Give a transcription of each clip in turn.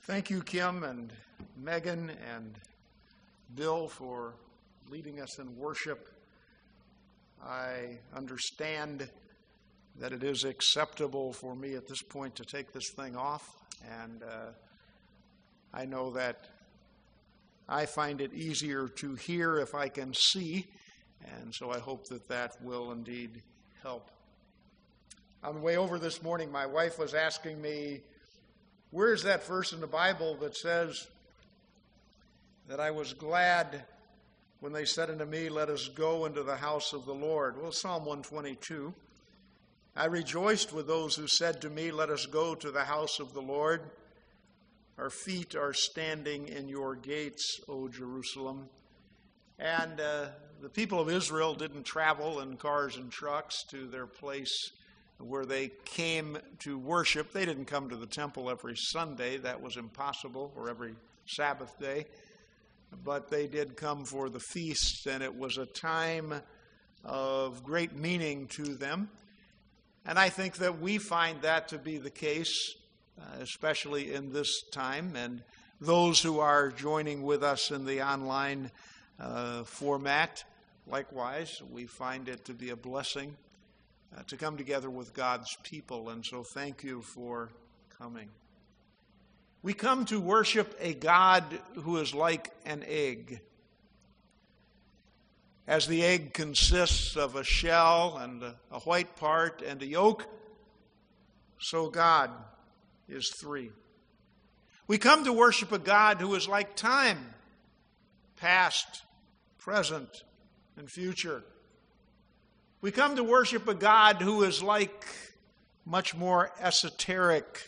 Thank you, Kim and Megan and Bill, for leading us in worship. I understand that it is acceptable for me at this point to take this thing off, and I know that I find it easier to hear if I can see, and so I hope that that will indeed help. On the way over this morning, my wife was asking me, where's that verse in the Bible that says that I was glad when they said unto me, let us go into the house of the Lord? Well, Psalm 122. I rejoiced with those who said to me, let us go to the house of the Lord. Our feet are standing in your gates, O Jerusalem. And the people of Israel didn't travel in cars and trucks to their place where they came to worship. They didn't come to the temple every Sunday. That was impossible, or every Sabbath day. But they did come for the feast, and it was a time of great meaning to them. And I think that we find that to be the case, especially in this time. And those who are joining with us in the online format, likewise, we find it to be a blessing to come together with God's people. And so thank you for coming. We come to worship a God who is like an egg. As the egg consists of a shell and a white part and a yolk, so God is three. We come to worship a God who is like time, past, present, and future. We come to worship a God who is like much more esoteric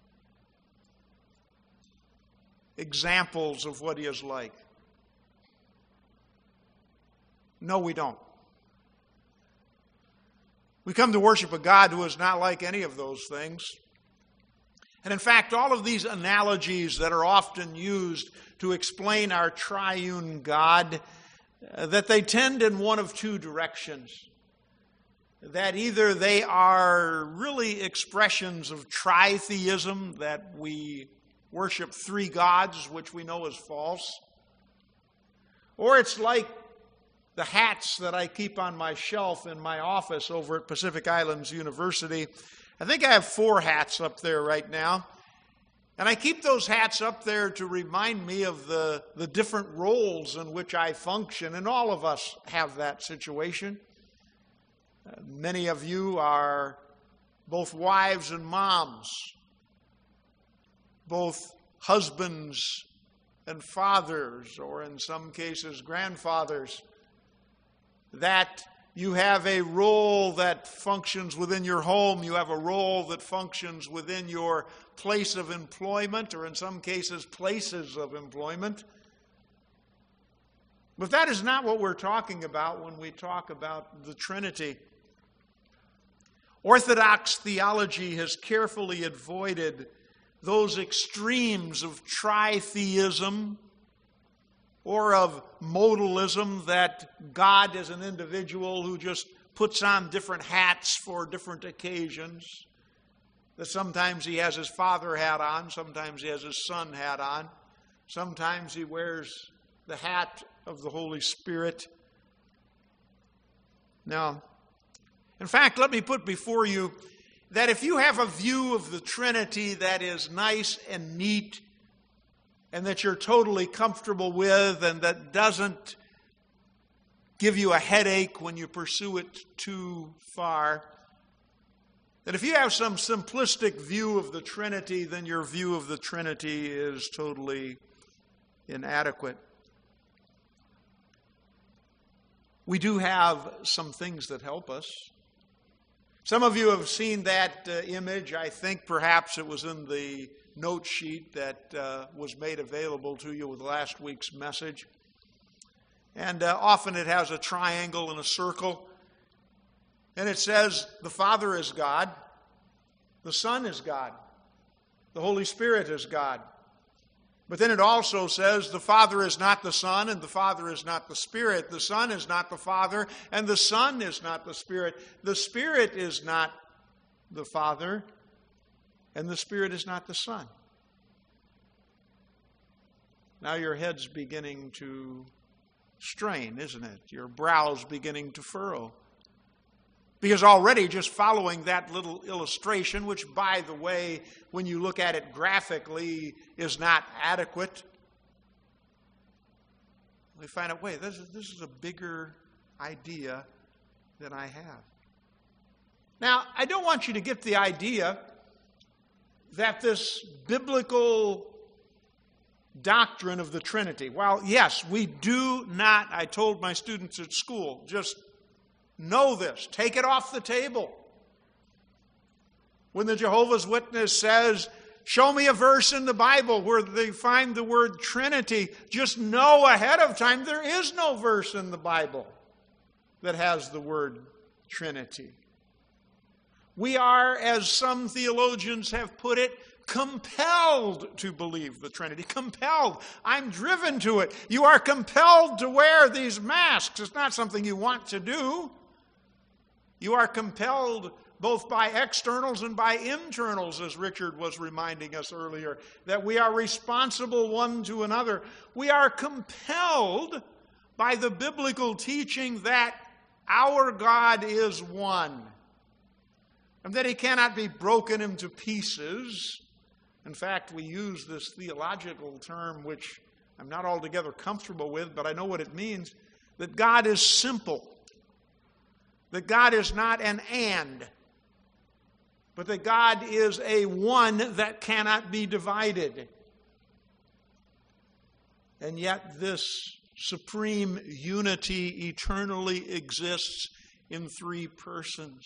examples of what he is like. No, we don't. We come to worship a God who is not like any of those things. And in fact, all of these analogies that are often used to explain our triune God, that they tend in one of two directions. That either they are really expressions of tritheism, that we worship three gods, which we know is false, or it's like the hats that I keep on my shelf in my office over at Pacific Islands University. I think I have 4 hats up there right now. And I keep those hats up there to remind me of the different roles in which I function. And all of us have that situation. Many of you are both wives and moms, both husbands and fathers, or in some cases grandfathers, that you have a role that functions within your home, you have a role that functions within your place of employment, or in some cases places of employment. But that is not what we're talking about when we talk about the Trinity. Orthodox theology has carefully avoided those extremes of tritheism or of modalism, that God is an individual who just puts on different hats for different occasions. That sometimes he has his father hat on, sometimes he has his son hat on, sometimes he wears the hat of the Holy Spirit. Now, in fact, let me put before you that if you have a view of the Trinity that is nice and neat, and that you're totally comfortable with, and that doesn't give you a headache when you pursue it too far, that if you have some simplistic view of the Trinity, then your view of the Trinity is totally inadequate. We do have some things that help us. Some of you have seen that image. I think perhaps it was in the note sheet that was made available to you with last week's message. And often it has a triangle and a circle. And it says the Father is God, the Son is God, the Holy Spirit is God. But then it also says the Father is not the Son, and the Father is not the Spirit. The Son is not the Father, and the Son is not the Spirit. The Spirit is not the Father, and the Spirit is not the Son. Now your head's beginning to strain, isn't it? Your brow's beginning to furrow. Because already just following that little illustration, which, by the way, when you look at it graphically, is not adequate, we find out, wait, this is a bigger idea than I have. Now, I don't want you to get the idea that this biblical doctrine of the Trinity, while yes, we do not, I told my students at school, just know this, take it off the table. When the Jehovah's Witness says, show me a verse in the Bible where they find the word Trinity, just know ahead of time there is no verse in the Bible that has the word Trinity. We are, as some theologians have put it, compelled to believe the Trinity. Compelled. I'm driven to it. You are compelled to wear these masks. It's not something you want to do. You are compelled both by externals and by internals, as Richard was reminding us earlier, that we are responsible one to another. We are compelled by the biblical teaching that our God is one, and that He cannot be broken into pieces. In fact, we use this theological term, which I'm not altogether comfortable with, but I know what it means, that God is simple. That God is not an and, but that God is a one that cannot be divided. And yet this supreme unity eternally exists in three persons.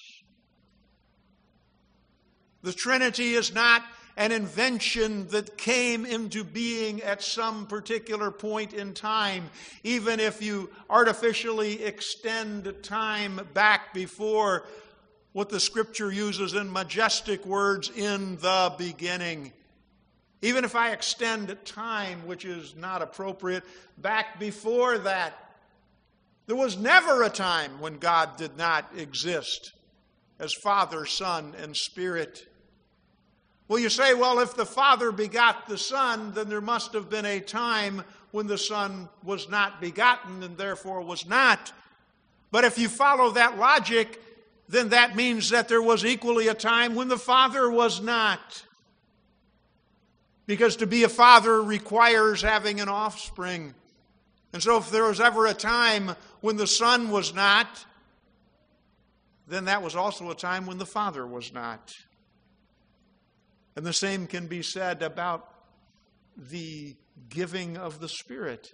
The Trinity is not an invention that came into being at some particular point in time, even if you artificially extend time back before what the Scripture uses in majestic words, in the beginning. Even if I extend time, which is not appropriate, back before that, there was never a time when God did not exist as Father, Son, and Spirit. Well, you say, well, if the Father begot the Son, then there must have been a time when the Son was not begotten and therefore was not. But if you follow that logic, then that means that there was equally a time when the Father was not. Because to be a father requires having an offspring. And so if there was ever a time when the Son was not, then that was also a time when the Father was not. And the same can be said about the giving of the Spirit.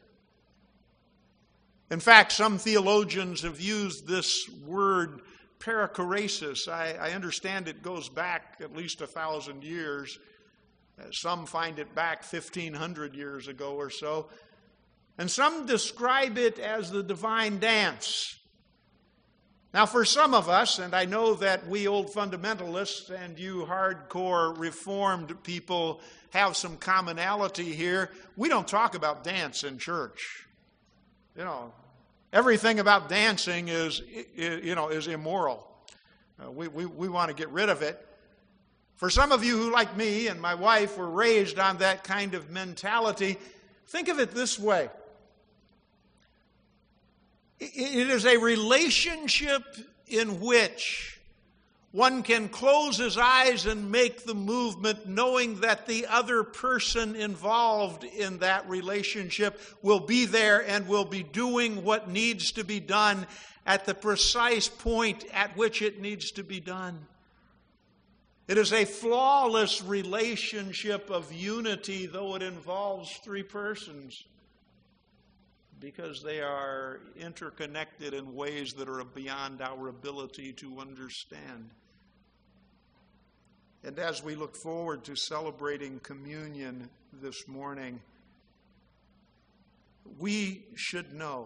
In fact, some theologians have used this word perichoresis. I understand it goes back at least 1,000 years. Some find it back 1,500 years ago or so. And some describe it as the divine dance. Now, for some of us, and I know that we old fundamentalists and you hardcore Reformed people have some commonality here, we don't talk about dance in church. You know, everything about dancing is immoral. We want to get rid of it. For some of you who, like me and my wife, were raised on that kind of mentality, think of it this way. It is a relationship in which one can close his eyes and make the movement knowing that the other person involved in that relationship will be there and will be doing what needs to be done at the precise point at which it needs to be done. It is a flawless relationship of unity, though it involves three persons, because they are interconnected in ways that are beyond our ability to understand. And as we look forward to celebrating communion this morning, we should know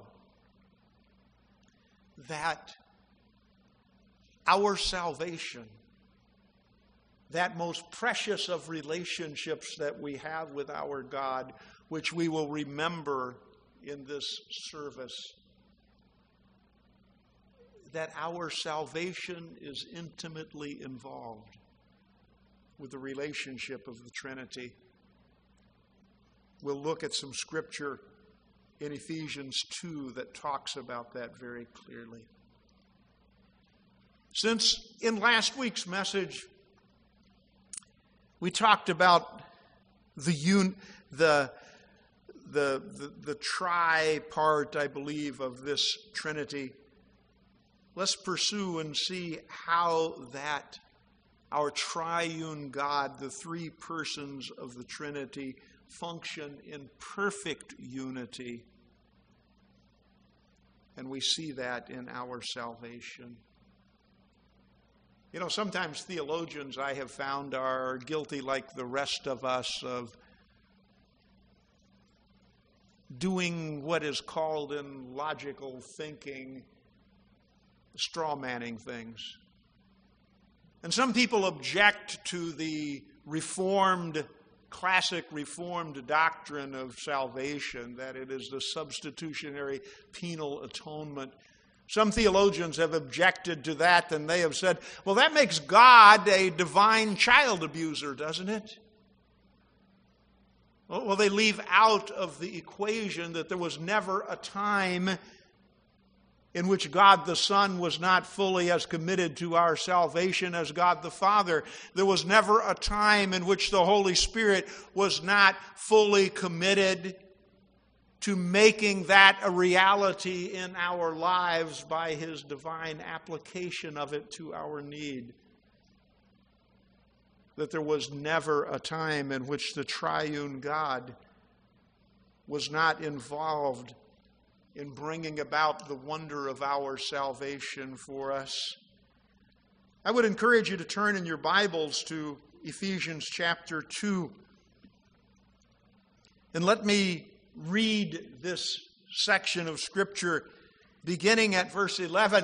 that our salvation, that most precious of relationships that we have with our God, which we will remember in this service, that our salvation is intimately involved with the relationship of the Trinity. we'll look at some scripture in Ephesians 2 that talks about that very clearly. Since in last week's message, we talked about the tri-part, I believe, of this Trinity. Let's pursue and see how that our triune God, the three persons of the Trinity, function in perfect unity. And we see that in our salvation. You know, sometimes theologians, I have found, are guilty, like the rest of us, of doing what is called in logical thinking straw-manning things. And some people object to the classic Reformed doctrine of salvation, that it is the substitutionary penal atonement. Some theologians have objected to that, and they have said, well, that makes God a divine child abuser, doesn't it? Well, they leave out of the equation that there was never a time in which God the Son was not fully as committed to our salvation as God the Father. There was never a time in which the Holy Spirit was not fully committed to making that a reality in our lives by His divine application of it to our need. That there was never a time in which the triune God was not involved in bringing about the wonder of our salvation for us. I would encourage you to turn in your Bibles to Ephesians chapter 2. And let me read this section of Scripture beginning at verse 11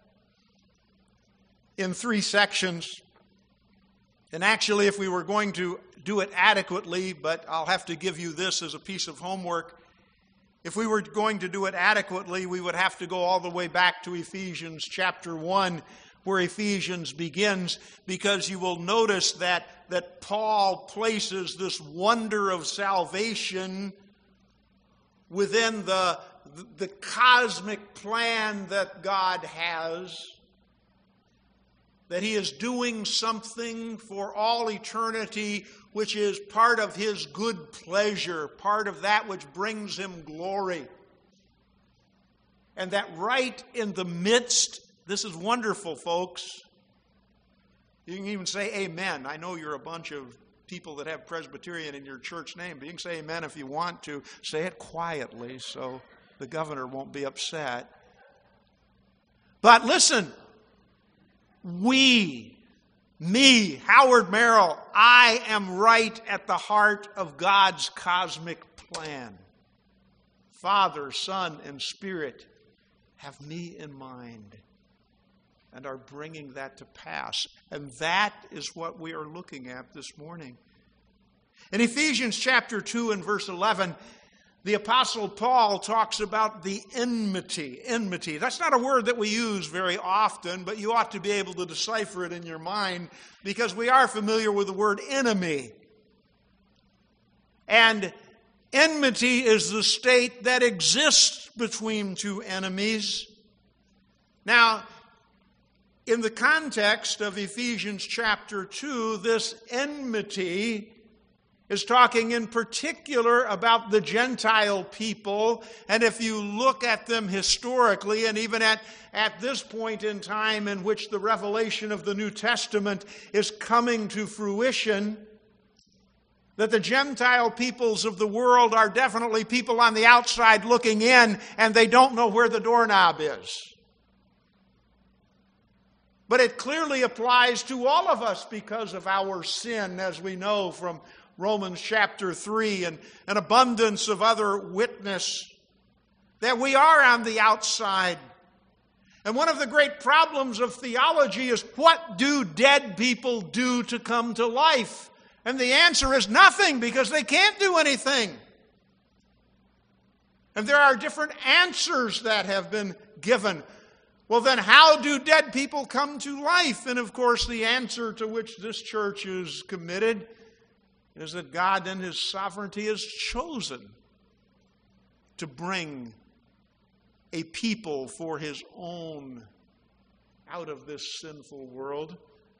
in three sections. And actually, if we were going to do it adequately, but I'll have to give you this as a piece of homework. If we were going to do it adequately, we would have to go all the way back to Ephesians chapter 1, where Ephesians begins, because you will notice that Paul places this wonder of salvation within the cosmic plan that God has, that He is doing something for all eternity which is part of His good pleasure, part of that which brings Him glory. And that right in the midst, this is wonderful, folks. You can even say amen. I know you're a bunch of people that have Presbyterian in your church name, but you can say amen if you want to. Say it quietly so the governor won't be upset. But listen, me, Howard Merrill, I am right at the heart of God's cosmic plan. Father, Son, and Spirit have me in mind and are bringing that to pass. And that is what we are looking at this morning. In Ephesians chapter 2 and verse 11, the Apostle Paul talks about the enmity. Enmity. That's not a word that we use very often, but you ought to be able to decipher it in your mind because we are familiar with the word enemy. And enmity is the state that exists between two enemies. Now, in the context of Ephesians chapter 2, this enmity is talking in particular about the Gentile people. And if you look at them historically, and even at this point in time in which the revelation of the New Testament is coming to fruition, that the Gentile peoples of the world are definitely people on the outside looking in, and they don't know where the doorknob is. But it clearly applies to all of us because of our sin, as we know from Romans chapter 3 and an abundance of other witness, that we are on the outside. And one of the great problems of theology is, what do dead people do to come to life? And the answer is nothing, because they can't do anything. And there are different answers that have been given. Well, then how do dead people come to life? And of course, the answer to which this church is committed is that God in His sovereignty has chosen to bring a people for His own out of this sinful world.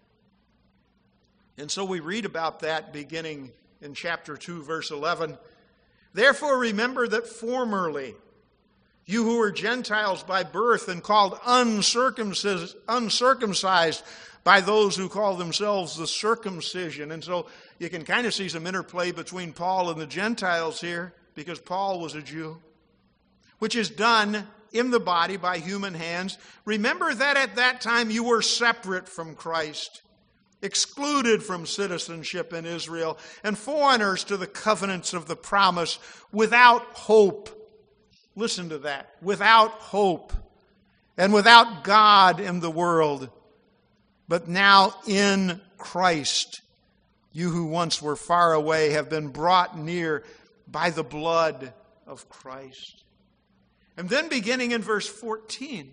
And so we read about that beginning in chapter 2, verse 11. Therefore remember that formerly you who were Gentiles by birth and called uncircumcised by those who call themselves the circumcision. And so you can kind of see some interplay between Paul and the Gentiles here, because Paul was a Jew, which is done in the body by human hands. Remember that at that time you were separate from Christ, excluded from citizenship in Israel, and foreigners to the covenants of the promise, without hope. Listen to that. Without hope, and without God in the world. But now in Christ, you who once were far away have been brought near by the blood of Christ. And then beginning in verse 14,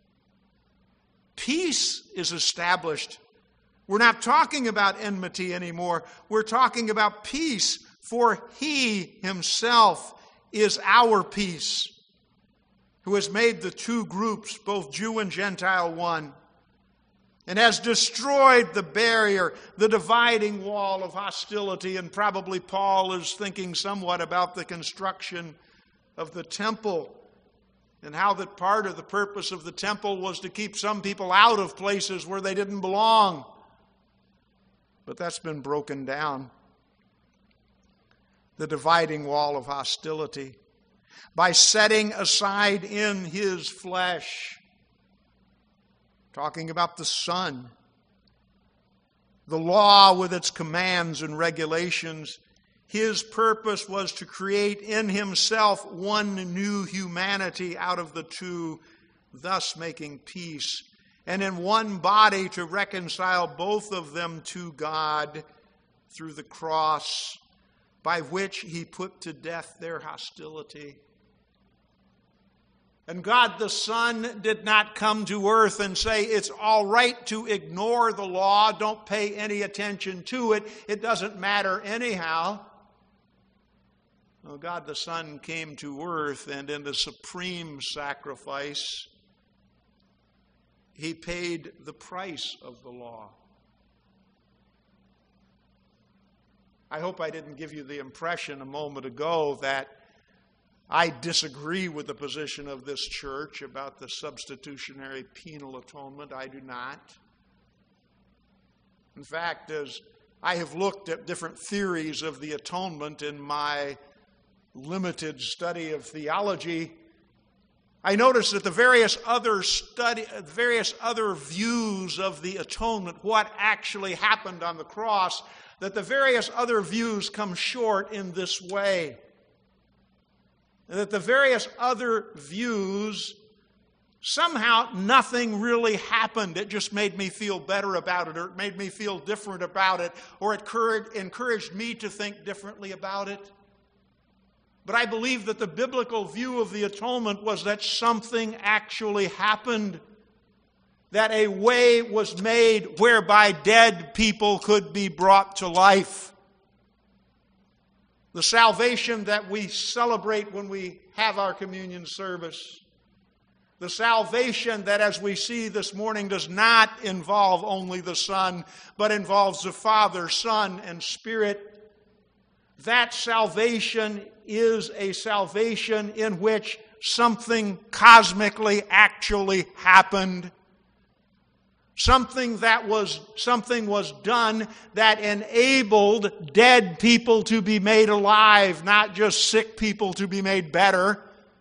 peace is established. We're not talking about enmity anymore. We're talking about peace, for He Himself is our peace, who has made the two groups, both Jew and Gentile, one, and has destroyed the barrier, the dividing wall of hostility. And probably Paul is thinking somewhat about the construction of the temple, and how that part of the purpose of the temple was to keep some people out of places where they didn't belong. But that's been broken down. The dividing wall of hostility, by setting aside in His flesh, talking about the Son, the law with its commands and regulations. His purpose was to create in Himself one new humanity out of the two, thus making peace, and in one body to reconcile both of them to God through the cross, by which He put to death their hostility. And God the Son did not come to earth and say, it's all right to ignore the law, don't pay any attention to it, it doesn't matter anyhow. No, God the Son came to earth, and in the supreme sacrifice, He paid the price of the law. I hope I didn't give you the impression a moment ago that I disagree with the position of this church about the substitutionary penal atonement. I do not. In fact, as I have looked at different theories of the atonement in my limited study of theology, I notice that the various other views of the atonement, what actually happened on the cross, that the various other views come short in this way. And that the various other views, somehow nothing really happened. It just made me feel better about it, or it made me feel different about it, or it encouraged me to think differently about it. But I believe that the biblical view of the atonement was that something actually happened, that a way was made whereby dead people could be brought to life. The salvation that we celebrate when we have our communion service, the salvation that, as we see this morning, does not involve only the Son, but involves the Father, Son, and Spirit. That salvation is a salvation in which something cosmically actually happened. Something was done that enabled dead people to be made alive, not just sick people to be made better.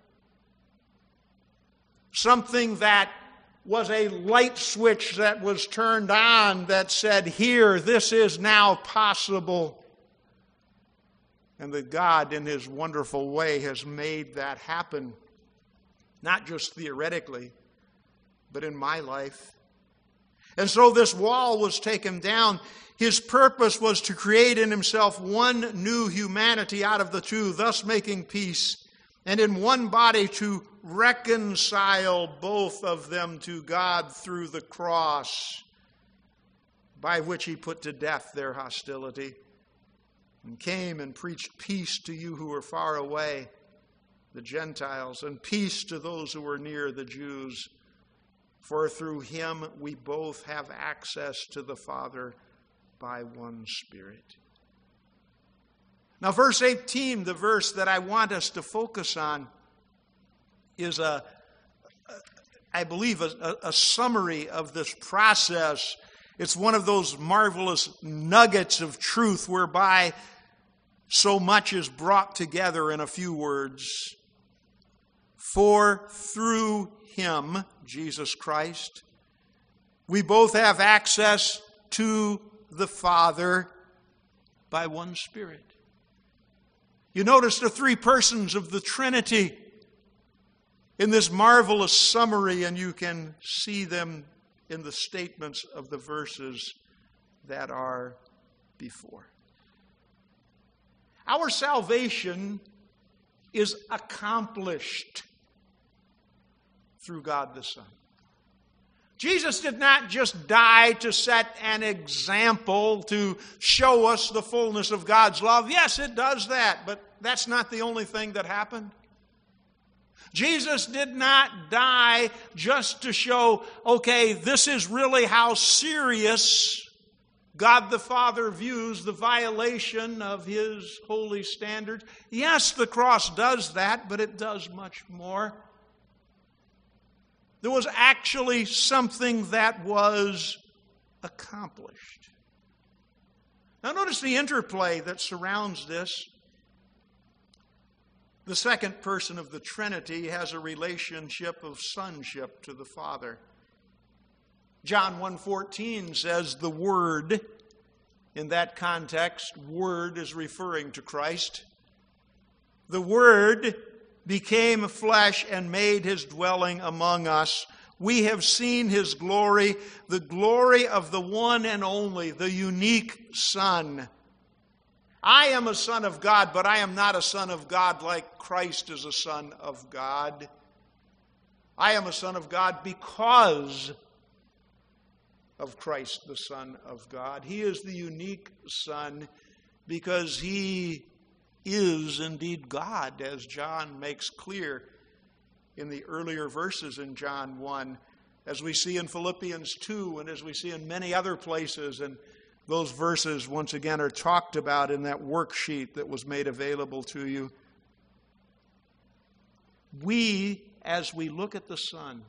Something that was a light switch that was turned on that said, here, this is now possible. And that God, in His wonderful way, has made that happen, not just theoretically, but in my life. And so this wall was taken down. His purpose was to create in Himself one new humanity out of the two, thus making peace, and in one body to reconcile both of them to God through the cross, by which He put to death their hostility. and came and preached peace to you who were far away, the Gentiles, and peace to those who were near, the Jews. For through him we both have access to the Father by one Spirit. Now, verse 18, the verse that I want us to focus on, is I believe, a summary of this process. It's one of those marvelous nuggets of truth whereby so much is brought together in a few words. For through him, Jesus Christ, we both have access to the Father by one Spirit. You notice the three persons of the Trinity in this marvelous summary, and you can see them in the statements of the verses that are before. Our salvation is accomplished through God the Son. Jesus did not just die to set an example to show us the fullness of God's love. Yes, it does that, but that's not the only thing that happened. Jesus did not die just to show, okay, this is really how serious God the Father views the violation of His holy standards. Yes, the cross does that, but it does much more. There was actually something that was accomplished. Now notice the interplay that surrounds this. The second person of the Trinity has a relationship of sonship to the Father. John 1:14 says the Word, in that context, Word is referring to Christ. The Word became flesh and made His dwelling among us. We have seen His glory, the glory of the one and only, the unique Son. I am a son of God, but I am not a son of God like Christ is a son of God. I am a son of God because of Christ, the Son of God. He is the unique Son because He is indeed God, as John makes clear in the earlier verses in John 1, as we see in Philippians 2, and as we see in many other places. And those verses, once again, are talked about in that worksheet that was made available to you. We, as we look at the Son,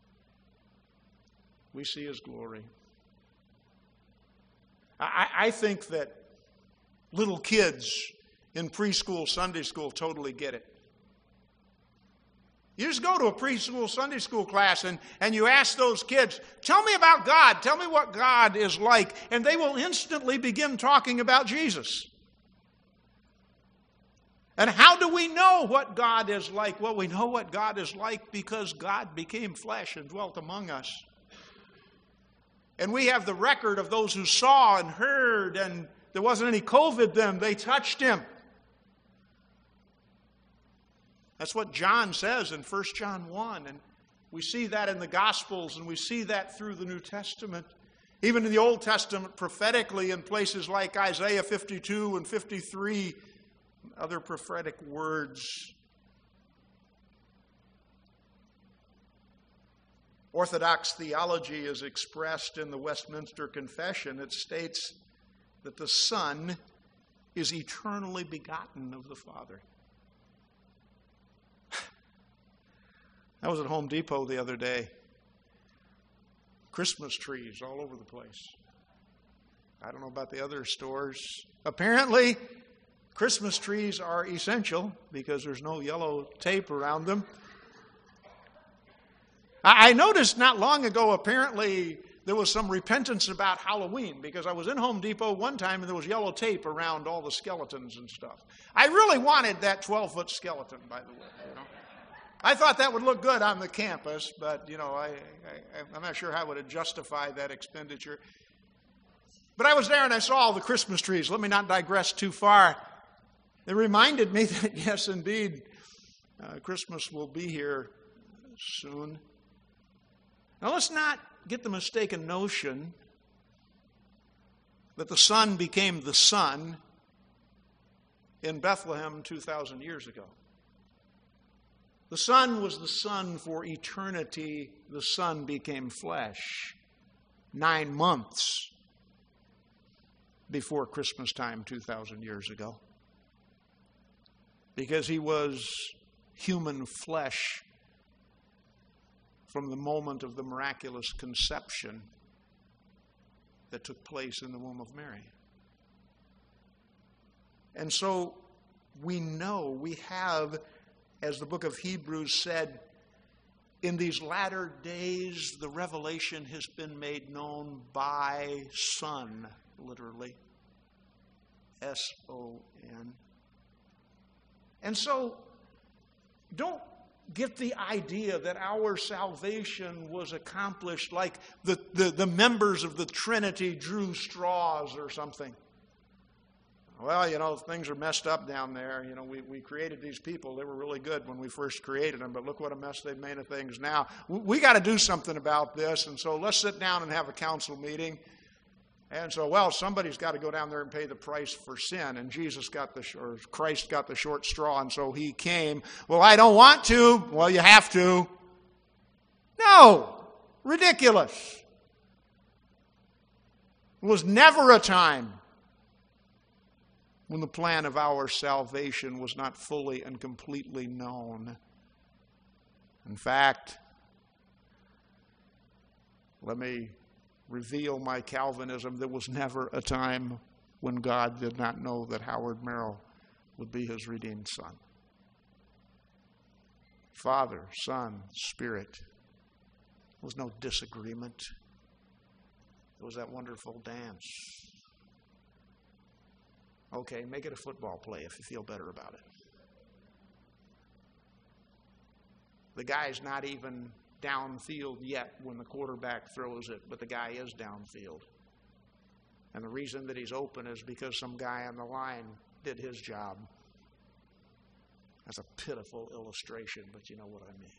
we see His glory. I think that little kids in preschool, Sunday school totally get it. You just go to a preschool, Sunday school class and you ask those kids, tell me about God, tell me what God is like, and they will instantly begin talking about Jesus. And how do we know what God is like? Well, we know what God is like because God became flesh and dwelt among us. And we have the record of those who saw and heard, and there wasn't any COVID then. They touched Him. That's what John says in 1 John 1. And we see that in the Gospels, and we see that through the New Testament. Even in the Old Testament, prophetically, in places like Isaiah 52 and 53, other prophetic words. Orthodox theology is expressed in the Westminster Confession. It states that the Son is eternally begotten of the Father. I was at Home Depot the other day. Christmas trees all over the place. I don't know about the other stores. Apparently, Christmas trees are essential because there's no yellow tape around them. I noticed not long ago, apparently, there was some repentance about Halloween because I was in Home Depot one time and there was yellow tape around all the skeletons and stuff. I really wanted that 12-foot skeleton, by the way. You know? I thought that would look good on the campus, but, I'm not sure how I would justify that expenditure. But I was there and I saw all the Christmas trees. Let me not digress too far. It reminded me that, yes, indeed, Christmas will be here soon. Now, let's not get the mistaken notion that the Son became the Son in Bethlehem 2,000 years ago. The Son was the Son for eternity. The Son became flesh 9 months before Christmas time 2,000 years ago. Because he was human flesh from the moment of the miraculous conception that took place in the womb of Mary. And so we know, we have, as the book of Hebrews said, in these latter days the revelation has been made known by Son, literally. S-O-N. And so, don't get the idea that our salvation was accomplished like the members of the Trinity drew straws or something. Well, things are messed up down there. We created these people. They were really good when we first created them, but look what a mess they've made of things now. We got to do something about this, and so let's sit down and have a council meeting. And so, somebody's got to go down there and pay the price for sin, and Christ got the short straw, and so he came. Well, I don't want to. Well, you have to. No, ridiculous. It was never a time when the plan of our salvation was not fully and completely known. In fact, let me reveal my Calvinism. There was never a time when God did not know that Howard Merrill would be his redeemed son. Father, Son, Spirit. There was no disagreement. It was that wonderful dance. Okay, make it a football play if you feel better about it. The guy's not even downfield yet when the quarterback throws it, but the guy is downfield. And the reason that he's open is because some guy on the line did his job. That's a pitiful illustration, but you know what I mean.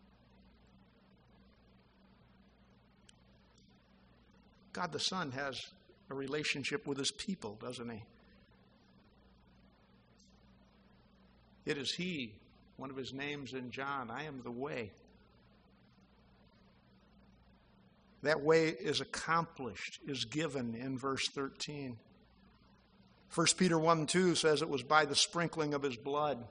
God the Son has a relationship with his people, doesn't he? It is he, one of his names in John, I am the way. That way is accomplished, is given in verse 13. 1 Peter 1:2 says it was by the sprinkling of his blood.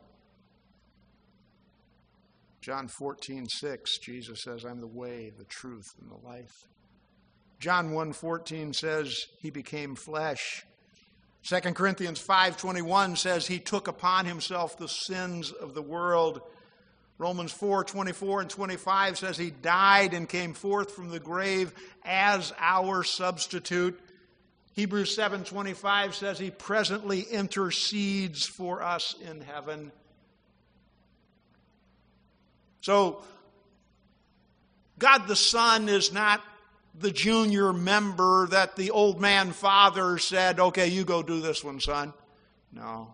John 14:6, Jesus says, I'm the way, the truth, and the life. John 1:14 says he became flesh. 2 Corinthians 5:21 says he took upon himself the sins of the world. Romans 4:24 and 25 says he died and came forth from the grave as our substitute. Hebrews 7:25 says he presently intercedes for us in heaven. So, God the Son is not the junior member that the old man father said, okay, you go do this one, son. No.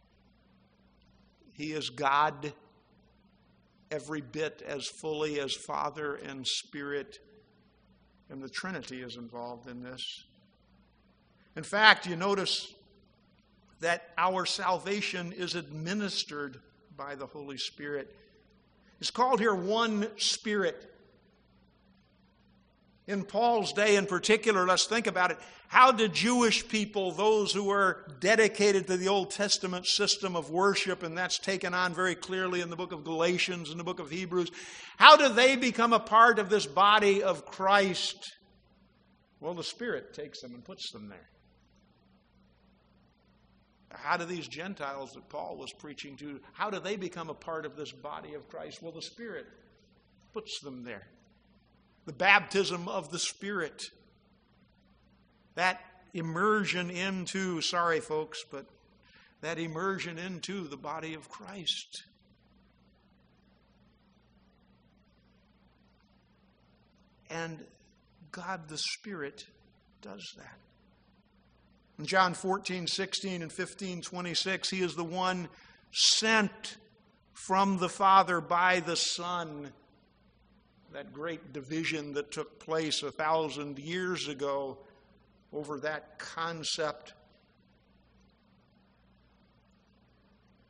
He is God every bit as fully as Father and Spirit, and the Trinity is involved in this. In fact, you notice that our salvation is administered by the Holy Spirit. It's called here one Spirit. In Paul's day in particular, let's think about it. How did Jewish people, those who were dedicated to the Old Testament system of worship, and that's taken on very clearly in the book of Galatians and the book of Hebrews, how do they become a part of this body of Christ? Well, the Spirit takes them and puts them there. How do these Gentiles that Paul was preaching to, how do they become a part of this body of Christ? Well, the Spirit puts them there. The baptism of the Spirit. That immersion into, sorry folks, but that immersion into the body of Christ. And God the Spirit does that. In John 14:16 and 15:26, he is the one sent from the Father by the Son. That great division that took place 1,000 years ago over that concept.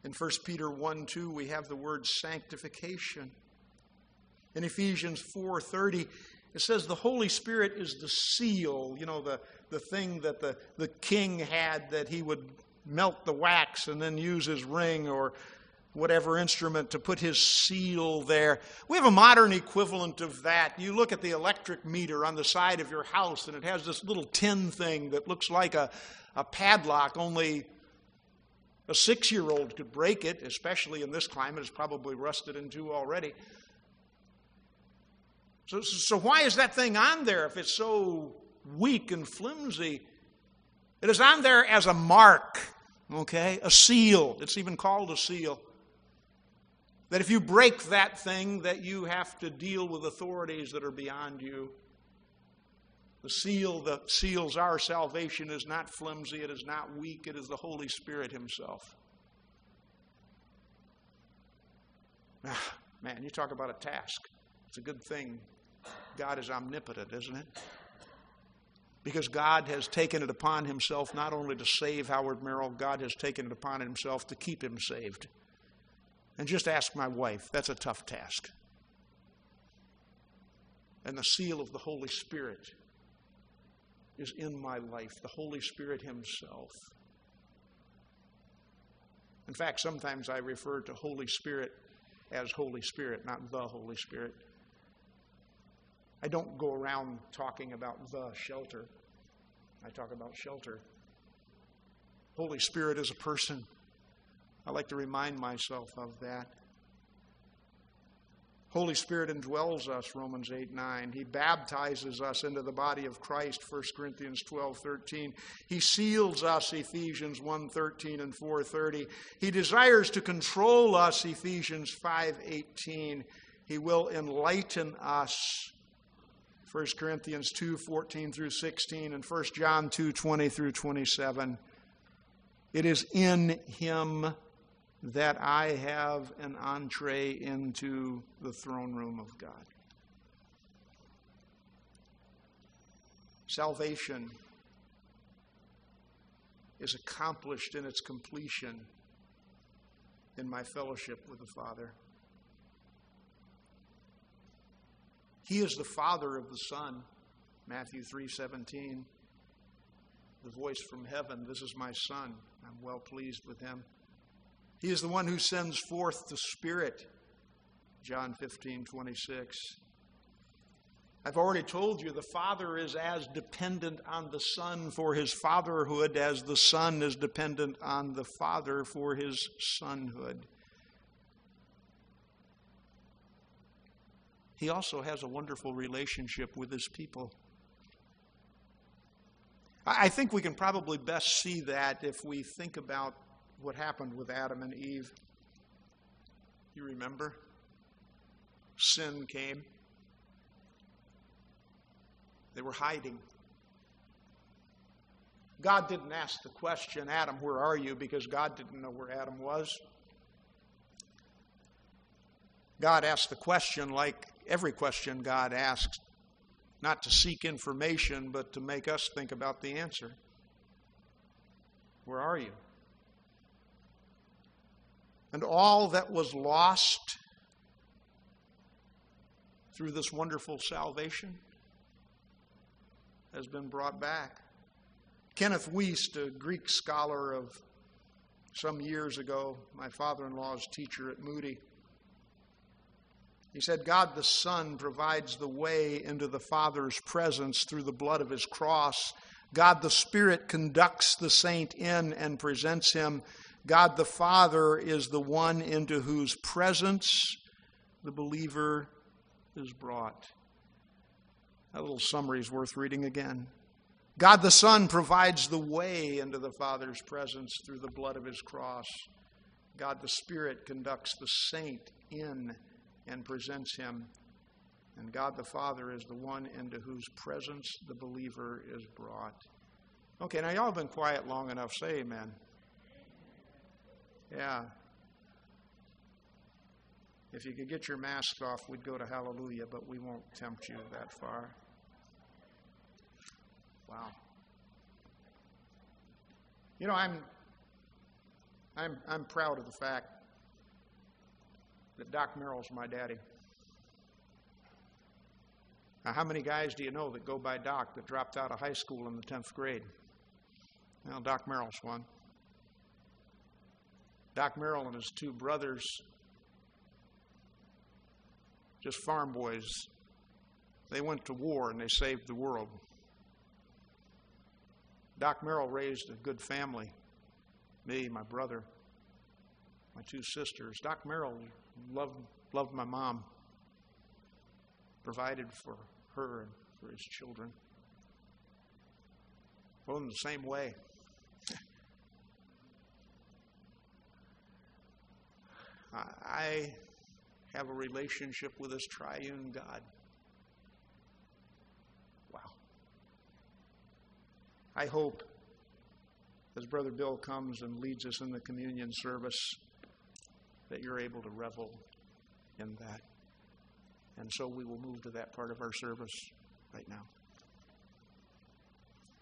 In 1 Peter 1:2, we have the word sanctification. In Ephesians 4:30, it says the Holy Spirit is the seal, the thing that the king had, that he would melt the wax and then use his ring or whatever instrument to put his seal there. We have a modern equivalent of that. You look at the electric meter on the side of your house, and it has this little tin thing that looks like a padlock. Only a 6-year-old could break it, especially in this climate. It's probably rusted in two already. So why is that thing on there if it's so weak and flimsy? It is on there as a mark, okay? A seal. It's even called a seal. That if you break that thing, that you have to deal with authorities that are beyond you. The seal that seals our salvation is not flimsy, it is not weak, it is the Holy Spirit Himself. Man, you talk about a task. It's a good thing God is omnipotent, isn't it? Because God has taken it upon Himself not only to save Howard Merrill, God has taken it upon Himself to keep him saved. And just ask my wife, that's a tough task. And the seal of the Holy Spirit is in my life, the Holy Spirit Himself. In fact, sometimes I refer to Holy Spirit as Holy Spirit, not the Holy Spirit. I don't go around talking about the shelter. I talk about shelter. Holy Spirit is a person. I like to remind myself of that. Holy Spirit indwells us, Romans 8:9. He baptizes us into the body of Christ, 1 Corinthians 12:13. He seals us, Ephesians 1:13 and 4:30. He desires to control us, Ephesians 5:18. He will enlighten us, 1 Corinthians 2:14 through 16 and 1 John 2:20 through 27. It is in Him that I have an entree into the throne room of God. Salvation is accomplished in its completion in my fellowship with the Father. He is the Father of the Son, Matthew 3:17. The voice from heaven, this is my Son, I'm well pleased with Him. He is the one who sends forth the Spirit, John 15:26. I've already told you the Father is as dependent on the Son for His fatherhood as the Son is dependent on the Father for His sonhood. He also has a wonderful relationship with His people. I think we can probably best see that if we think about what happened with Adam and Eve. You remember? Sin came. They were hiding. God didn't ask the question, Adam, where are you? Because God didn't know where Adam was. God asked the question like every question God asks, not to seek information, but to make us think about the answer. Where are you? And all that was lost through this wonderful salvation has been brought back. Kenneth Wuest, a Greek scholar of some years ago, my father-in-law's teacher at Moody, he said, God the Son provides the way into the Father's presence through the blood of His cross. God the Spirit conducts the saint in and presents him. God the Father is the one into whose presence the believer is brought. That little summary is worth reading again. God the Son provides the way into the Father's presence through the blood of His cross. God the Spirit conducts the saint in and presents him. And God the Father is the one into whose presence the believer is brought. Okay, now y'all have been quiet long enough. Say amen. Yeah. If you could get your mask off, we'd go to hallelujah, but we won't tempt you that far. Wow. You know, I'm proud of the fact that Doc Merrill's my daddy. Now, how many guys do you know that go by Doc that dropped out of high school in the 10th grade? Well, Doc Merrill's one. Doc Merrill and his two brothers, just farm boys, they went to war and they saved the world. Doc Merrill raised a good family. Me, my brother, my two sisters. Doc Merrill loved my mom, provided for her and for his children. Well, in the same way, I have a relationship with this triune God. Wow. I hope as Brother Bill comes and leads us in the communion service that you're able to revel in that. And so we will move to that part of our service right now.